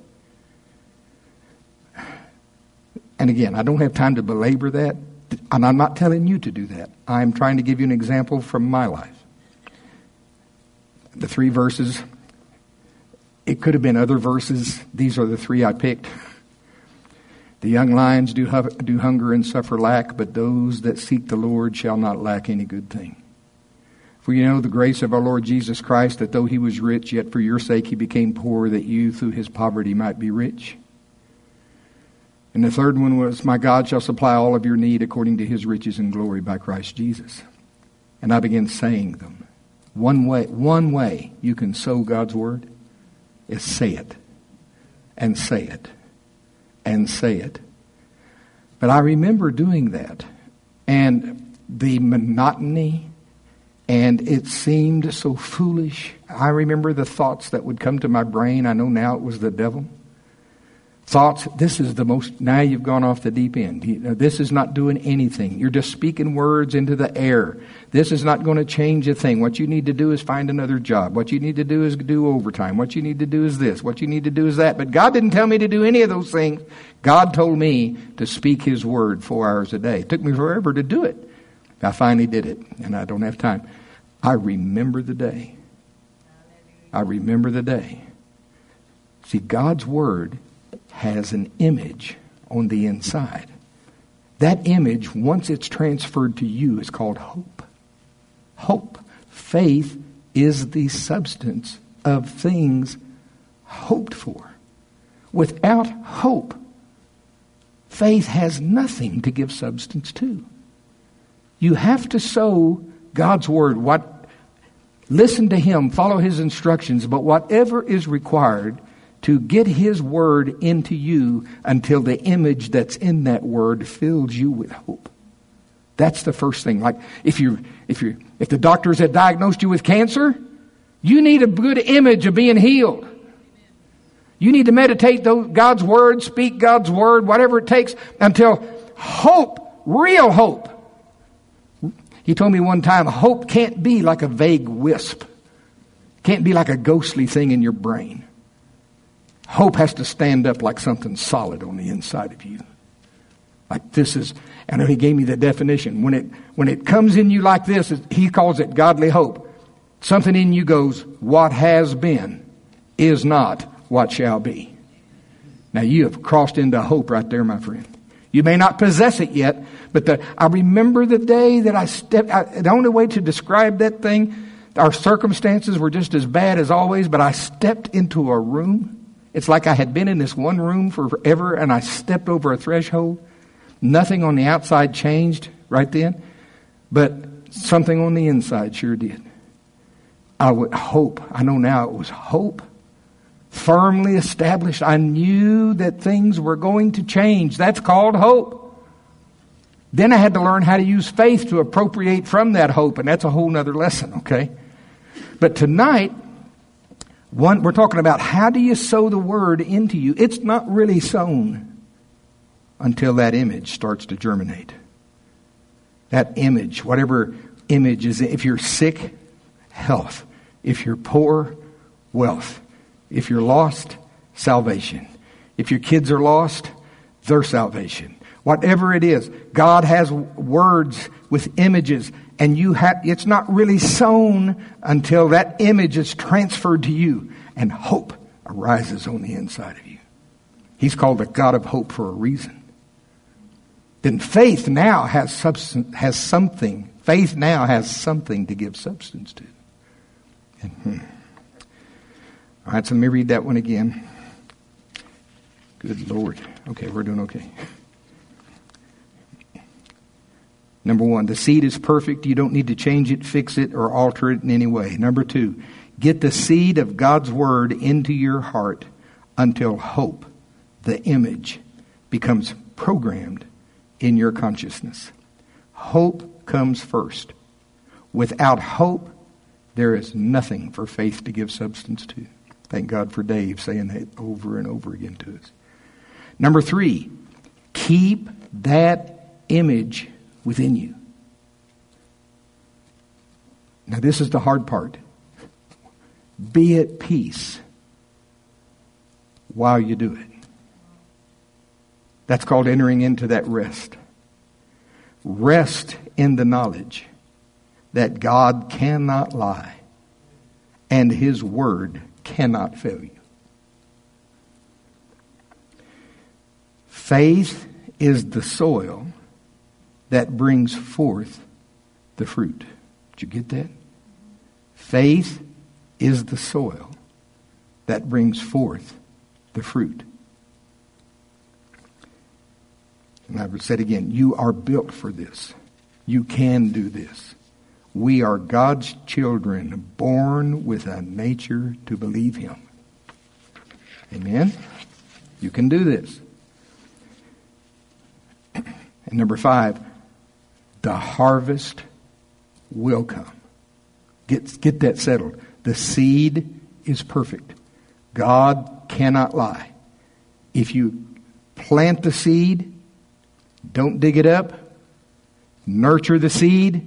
And again, I don't have time to belabor that. And I'm not telling you to do that. I'm trying to give you an example from my life. The three verses, it could have been other verses. These are the three I picked. The young lions do, hu- do hunger and suffer lack, but those that seek the Lord shall not lack any good thing. For you know the grace of our Lord Jesus Christ, that though He was rich, yet for your sake He became poor, that you through His poverty might be rich. And the third one was, my God shall supply all of your need according to His riches and glory by Christ Jesus. And I began saying them. One way, one way you can sow God's Word is say it, and say it, and say it. But I remember doing that, and the monotony, and it seemed so foolish. I remember the thoughts that would come to my brain. I know now it was the devil. Thoughts, this is the most, now you've gone off the deep end. You know, this is not doing anything. You're just speaking words into the air. This is not going to change a thing. What you need to do is find another job. What you need to do is do overtime. What you need to do is this. What you need to do is that. But God didn't tell me to do any of those things. God told me to speak His Word four hours a day. It took me forever to do it. I finally did it, and I don't have time. I remember the day. I remember the day. See, God's Word has an image on the inside. That image, once it's transferred to you, is called hope. Hope. Faith is the substance of things hoped for. Without hope, faith has nothing to give substance to. You have to sow God's Word. What? Listen to Him, follow His instructions, but whatever is required to get His Word into you until the image that's in that Word fills you with hope. That's the first thing. Like if you, if you, if the doctors had diagnosed you with cancer, you need a good image of being healed. You need to meditate those, God's word, speak God's word, whatever it takes, until hope, real hope. He told me one time, hope can't be like a vague wisp. Can't be like a ghostly thing in your brain. Hope has to stand up like something solid on the inside of you. Like this is, and he gave me the definition. When it when it comes in you like this, he calls it godly hope. Something in you goes, what has been is not what shall be. Now you have crossed into hope right there, my friend. You may not possess it yet, but the, I remember the day that I stepped, I, the only way to describe that thing, our circumstances were just as bad as always, but I stepped into a room. It's like I had been in this one room for forever, and I stepped over a threshold. Nothing on the outside changed right then, but something on the inside sure did. I would hope. I know now it was hope. Firmly established. I knew that things were going to change. That's called hope. Then I had to learn how to use faith to appropriate from that hope, and that's a whole nother lesson, okay? But tonight, one, we're talking about how do you sow the word into you. It's not really sown until that image starts to germinate. That image, whatever image is, if you're sick, health. If you're poor, wealth. If you're lost, salvation. If your kids are lost, their salvation. Whatever it is, God has words with images, and you have, it's not really sown until that image is transferred to you, and hope arises on the inside of you. He's called the God of hope for a reason. Then faith now has substance, has something. Faith now has something to give substance to. And, hmm. All right, so let me read that one again. Good Lord. Okay, we're doing okay. Number one, the seed is perfect. You don't need to change it, fix it, or alter it in any way. Number two, get the seed of God's word into your heart until hope, the image, becomes programmed in your consciousness. Hope comes first. Without hope, there is nothing for faith to give substance to. Thank God for Dave saying that over and over again to us. Number three, keep that image within you. Now this is the hard part. Be at peace while you do it. That's called entering into that rest. Rest in the knowledge that God cannot lie and His word cannot fail you. Faith is the soil that brings forth the fruit. Did you get that? Faith is the soil that brings forth the fruit. And I would say it again, you are built for this. You can do this. We are God's children, born with a nature to believe Him. Amen? You can do this. And number five, the harvest will come. Get, get that settled. The seed is perfect. God cannot lie. If you plant the seed, don't dig it up, nurture the seed,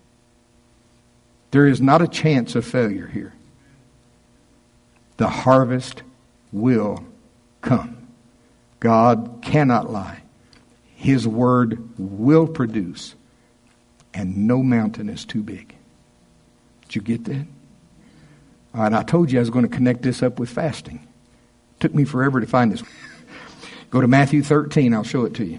there is not a chance of failure here. The harvest will come. God cannot lie. His word will produce, and no mountain is too big. Did you get that? All right, I told you I was going to connect this up with fasting. It took me forever to find this. Go to Matthew thirteen, I'll show it to you.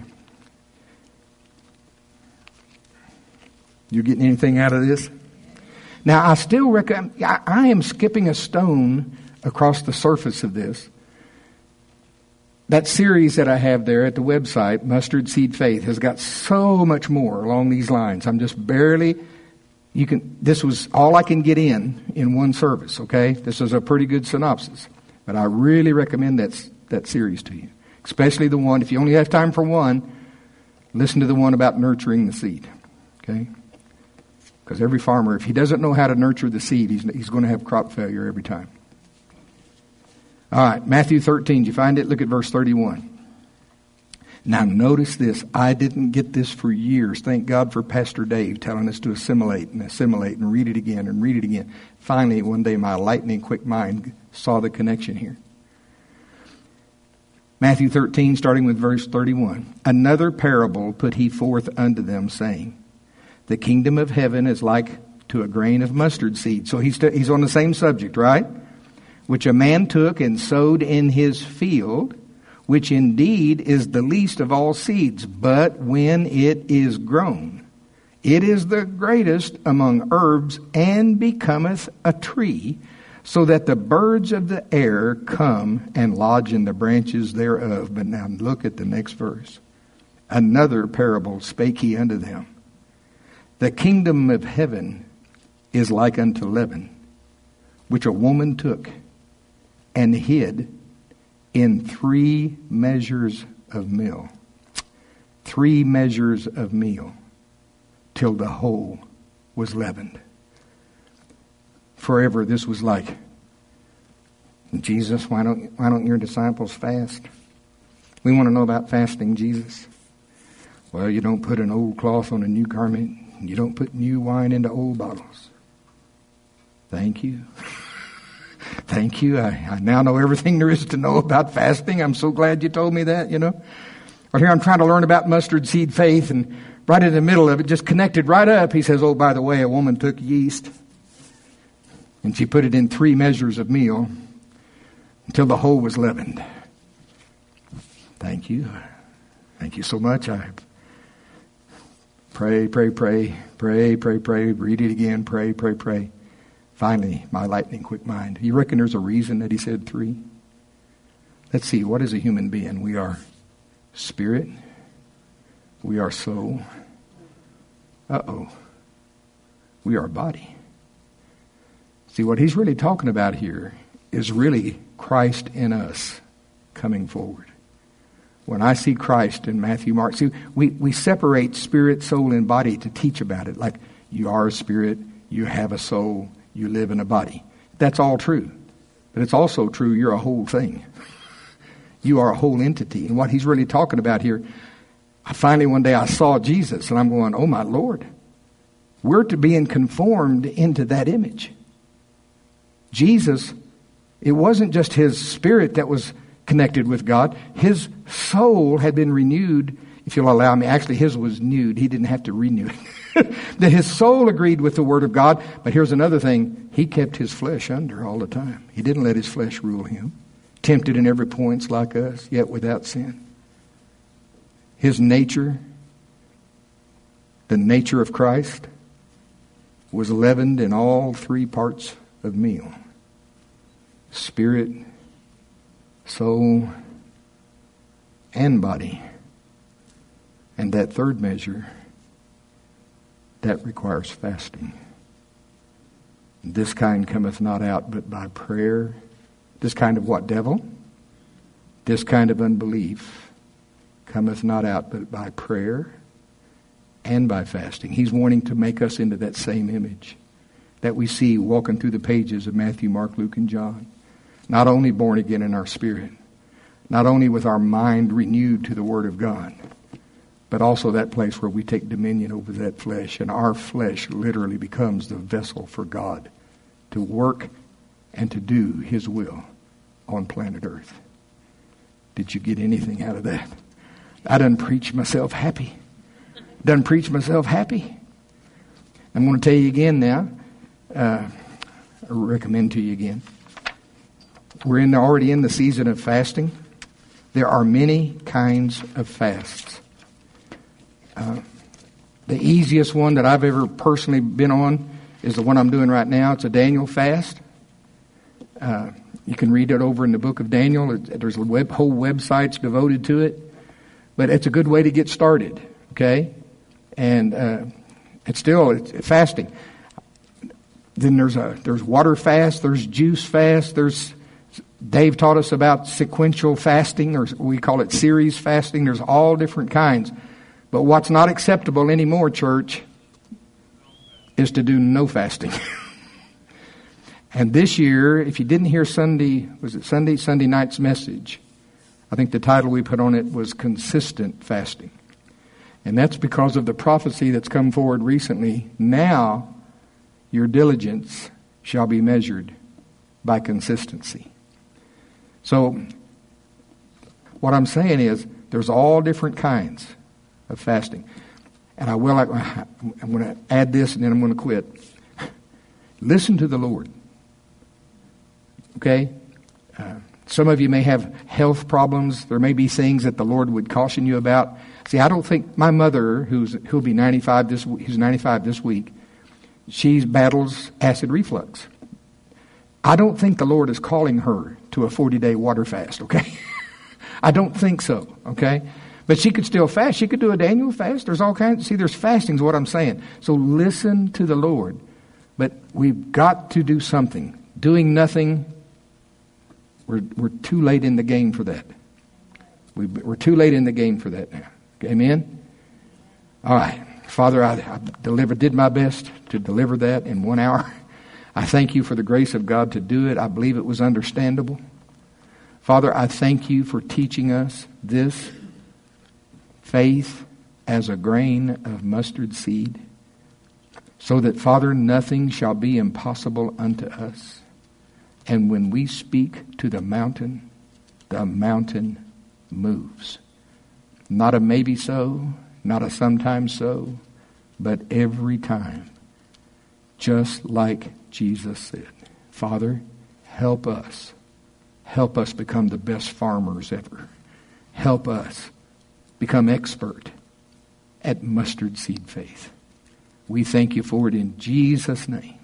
You getting anything out of this? Now, I still reckon, I, I am skipping a stone across the surface of this. That series that I have there at the website, Mustard Seed Faith, has got so much more along these lines. I'm just barely, you can, this was all I can get in in one service, okay? This is a pretty good synopsis. But I really recommend that, that series to you. Especially the one, if you only have time for one, listen to the one about nurturing the seed, okay? Because every farmer, if he doesn't know how to nurture the seed, he's, he's going to have crop failure every time. All right, Matthew thirteen. Did you find it? Look at verse thirty-one. Now notice this. I didn't get this for years. Thank God for Pastor Dave telling us to assimilate and assimilate and read it again and read it again. Finally, one day my lightning quick mind saw the connection here. Matthew thirteen, starting with verse thirty-one. Another parable put he forth unto them, saying, the kingdom of heaven is like to a grain of mustard seed. So he's, he's on the same subject, right? Which a man took and sowed in his field, which indeed is the least of all seeds, but when it is grown, it is the greatest among herbs, and becometh a tree, so that the birds of the air come and lodge in the branches thereof. But now look at the next verse. Another parable spake he unto them. The kingdom of heaven is like unto leaven, which a woman took and hid in three measures of meal. Three measures of meal till the whole was leavened. Forever this was like, Jesus, why don't, why don't your disciples fast? We want to know about fasting, Jesus. Well, you don't put an old cloth on a new garment. You don't put new wine into old bottles. Thank you. Thank you. I, I now know everything there is to know about fasting. I'm so glad you told me that, you know. But here I'm trying to learn about mustard seed faith, and right in the middle of it, just connected right up, he says, oh, by the way, a woman took yeast and she put it in three measures of meal until the whole was leavened. Thank you. Thank you so much. I pray, pray, pray, pray, pray, pray, read it again, pray, pray, pray. Finally, my lightning quick mind. You reckon there's a reason that he said three? Let's see, what is a human being? We are spirit. We are soul. Uh-oh. We are body. See, what he's really talking about here is really Christ in us coming forward. When I see Christ in Matthew, Mark, see, we, we separate spirit, soul, and body to teach about it. Like, you are a spirit, you have a soul, you live in a body. That's all true. But it's also true you're a whole thing. You are a whole entity. And what he's really talking about here, I finally one day I saw Jesus and I'm going, oh my Lord. We're to being conformed into that image. Jesus, it wasn't just his spirit that was connected with God. His soul had been renewed, if you'll allow me. Actually, his was nude. He didn't have to renew it. That his soul agreed with the Word of God. But here's another thing. He kept his flesh under all the time. He didn't let his flesh rule him. Tempted in every point like us, yet without sin. His nature, the nature of Christ, was leavened in all three parts of meal. Spirit, soul, and body. And that third measure, that requires fasting. This kind cometh not out but by prayer. This kind of what, devil? This kind of unbelief cometh not out but by prayer and by fasting. He's wanting to make us into that same image that we see walking through the pages of Matthew, Mark, Luke, and John. Not only born again in our spirit, not only with our mind renewed to the Word of God, but also that place where we take dominion over that flesh, and our flesh literally becomes the vessel for God to work and to do His will on planet Earth. Did you get anything out of that? I done preach myself happy. Done preach myself happy. I'm going to tell you again now. Uh, I recommend to you again. We're in the, already in the season of fasting. There are many kinds of fasts. Uh, the easiest one that I've ever personally been on is the one I'm doing right now. It's a Daniel fast. Uh, you can read it over in the book of Daniel. It, there's web, whole websites devoted to it. But it's a good way to get started, okay? And uh, it's still it's fasting. Then there's a there's water fast, there's juice fast, there's Dave taught us about sequential fasting, or we call it series fasting. There's all different kinds. But what's not acceptable anymore, church, is to do no fasting. And this year, if you didn't hear Sunday, was it Sunday? Sunday night's message. I think the title we put on it was Consistent Fasting. And that's because of the prophecy that's come forward recently. Now, your diligence shall be measured by consistency. So, what I'm saying is, there's all different kinds of fasting. And I will, I'm going to add this and then I'm going to quit. Listen to the Lord. Okay? Uh, some of you may have health problems. There may be things that the Lord would caution you about. See, I don't think my mother, who's who'll be ninety-five this who's ninety-five this week, she battles acid reflux. I don't think the Lord is calling her to a forty-day water fast, okay? I don't think so, okay? But she could still fast. She could do a Daniel fast. There's all kinds. See, there's fasting is what I'm saying. So listen to the Lord. But we've got to do something. Doing nothing, we're we're too late in the game for that. We, we're too late in the game for that now. Amen? All right. Father, I, I delivered, did my best to deliver that in one hour. I thank you for the grace of God to do it. I believe it was understandable. Father, I thank you for teaching us this faith as a grain of mustard seed, so that, Father, nothing shall be impossible unto us. And when we speak to the mountain, the mountain moves. Not a maybe so, not a sometimes so, but every time. Just like Jesus said. Father, help us. Help us become the best farmers ever. Help us become expert at mustard seed faith. We thank you for it in Jesus' name.